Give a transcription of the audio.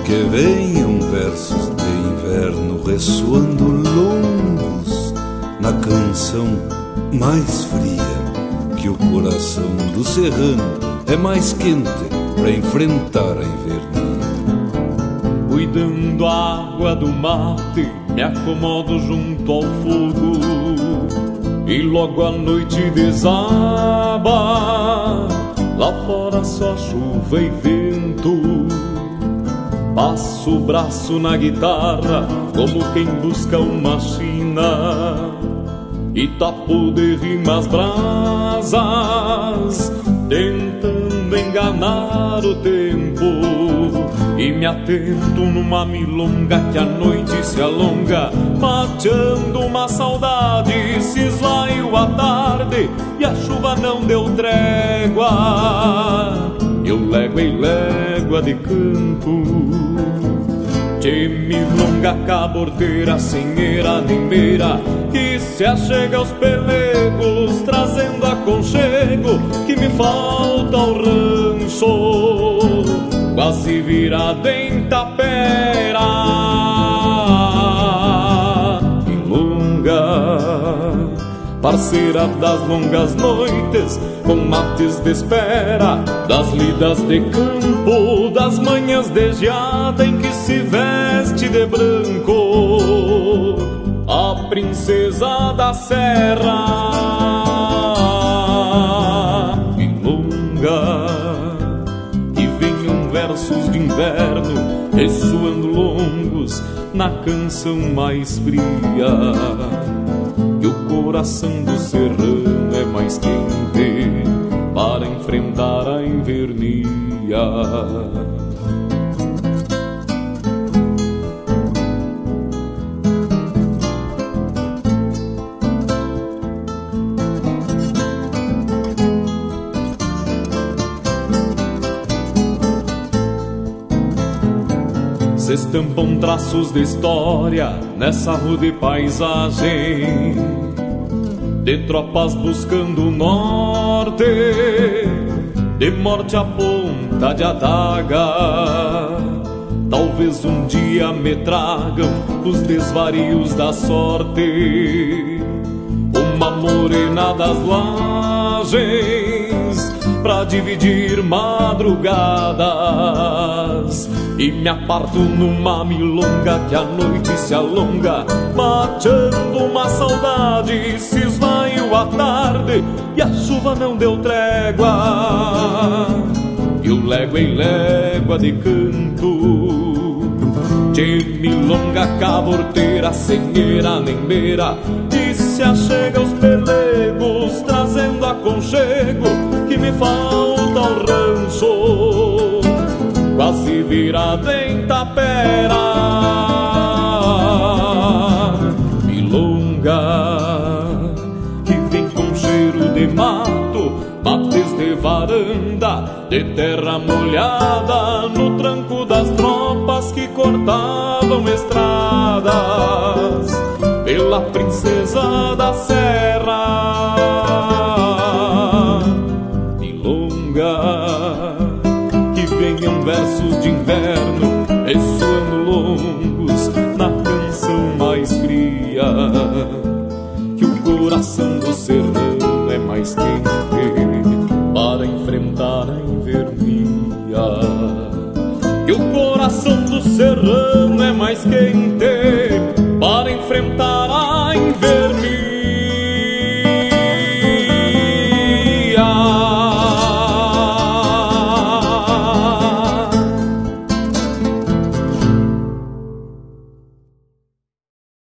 que venham versos de inverno ressoando longos na canção mais fria, que o coração do serrano é mais quente pra enfrentar a invernia. Cuidando a água do mate, me acomodo junto ao fogo e logo a noite desaba. Lá fora só chuva e vento. Passo o braço na guitarra como quem busca uma china e tapo de rimas brasas, tentando enganar o tempo. E me atento numa milonga que a noite se alonga, mateando uma saudade. Se esvaiu a tarde e a chuva não deu trégua. Eu légua e légua de campo, de milonga caborteira, senheira nem beira, que se achega aos pelegos, trazendo aconchego que me falta ao rancho, quase virado em tapera. Milonga, parceira das longas noites, com mates de espera, das lidas de campo, das manhãs de geada em que se veste de branco a princesa da serra. Milonga, que venham versos de inverno ressoando longos na canção mais fria, que o coração do serrano é mais quente para enfrentar a invernia. Se estampam traços de história nessa rude paisagem, de tropas buscando o norte, de morte à ponta de adaga. Talvez um dia me tragam os desvarios da sorte, uma morena das lajes pra dividir madrugadas. E me aparto numa milonga que a noite se alonga, mateando uma saudade. Se esvaiu a tarde e a chuva não deu trégua. Eu légua e légua de canto, de milonga caborteira, senheira nem beira, que se achega aos pelegos, trazendo aconchego que me falta ao rancho, quase virado em tapera. Milonga, que vem com cheiro de mato, mates de varanda, de terra molhada, no tranco das tropas que cortavam estradas pela princesa da serra. Milonga, que venham versos de inverno ressoando longos na canção mais fria, que o coração do serrano é mais quente para enfrentar a invernia, que o coração do serrano é mais quente